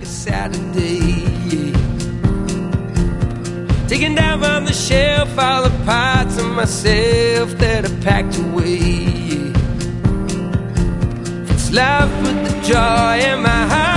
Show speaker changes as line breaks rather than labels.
a Saturday, yeah. Taking down from the shelf all the parts of myself that I packed away, yeah. It's love with the joy in my heart.